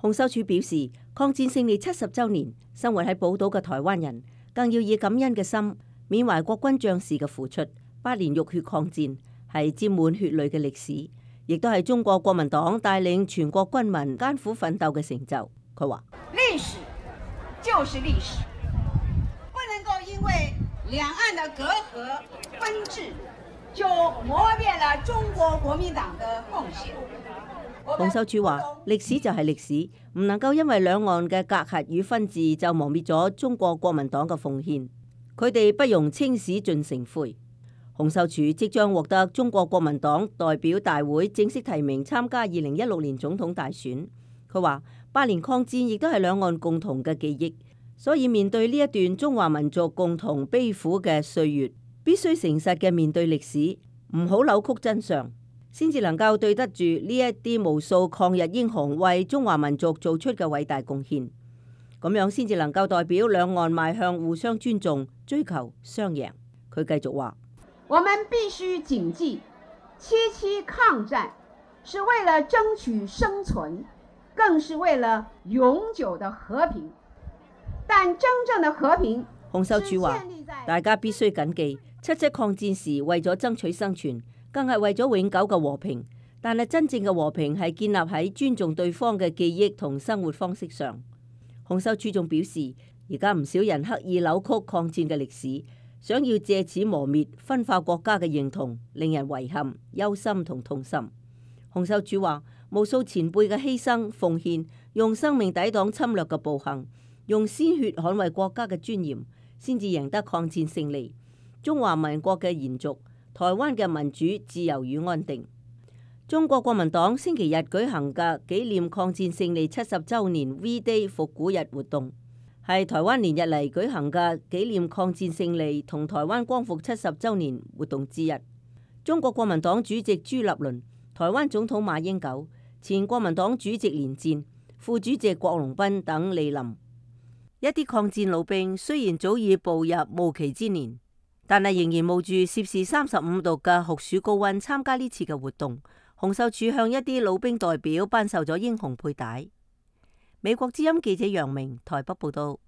洪秀柱表示，抗戰勝利70週年，生活喺寶島嘅台灣人更要以感恩嘅心緬懷國軍將士嘅付出。8年浴血抗戰係沾滿血淚嘅歷史，亦都係中國國民黨帶領全國軍民艱苦奮鬥嘅成就。佢話： 歷史就是歷史，不能夠因為兩岸的隔閡分治，就磨滅了中國國民黨的奉獻。 洪秀柱話：歷史就係歷史，唔能夠因為兩岸嘅隔閡與分治就磨滅咗中國國民黨嘅奉獻。佢哋不容青史盡成灰。洪秀柱即將獲得中國國民黨代表大會正式提名參加2016年總統大選。佢話：8年抗戰亦都係兩岸共同嘅記憶，所以面對呢一段中華民族共同悲苦嘅歲月，必須誠實嘅面對歷史，唔好扭曲真相，先至能夠對得住呢一啲無數抗日英雄為中華民族做出嘅偉大貢獻，咁樣先至能夠代表兩岸邁向互相尊重、追求雙贏。佢繼續話： 我們必須謹記，77抗戰是為了爭取生存，更是為了永久的和平。但真正的和平， 洪秀柱話：大家必須謹記，77抗戰時為咗爭取生存，更係為咗永久嘅和平。但係真正嘅和平係建立喺尊重對方嘅記憶同生活方式上。洪秀柱仲表示，而家唔少人刻意扭曲抗戰嘅歷史，想要借此磨滅、分化國家嘅認同，令人遺憾、憂心同痛心。洪秀柱話：無數前輩嘅犧牲奉獻，用生命抵擋侵略嘅暴行，用鮮血捍衛國家嘅尊嚴，先至贏得抗戰勝利、中華民國嘅延續、台灣嘅民主、自由與安定。中國國民黨星期日舉行嘅紀念抗戰勝利70週年 V-Day 復古日活動，係台灣連日嚟舉行嘅紀念抗戰勝利同台灣光復70週年活動之一。中國國民黨主席朱立倫、台灣總統馬英九、前國民黨主席連戰、副主席郝龍斌等莅臨。一啲抗戰老兵雖然早已步入暮期之年，但係仍然冒住攝氏35度嘅酷暑高溫參加呢次嘅活動。洪秀柱向一啲老兵代表頒授咗英雄佩帶。美國之音記者楊明台北報道。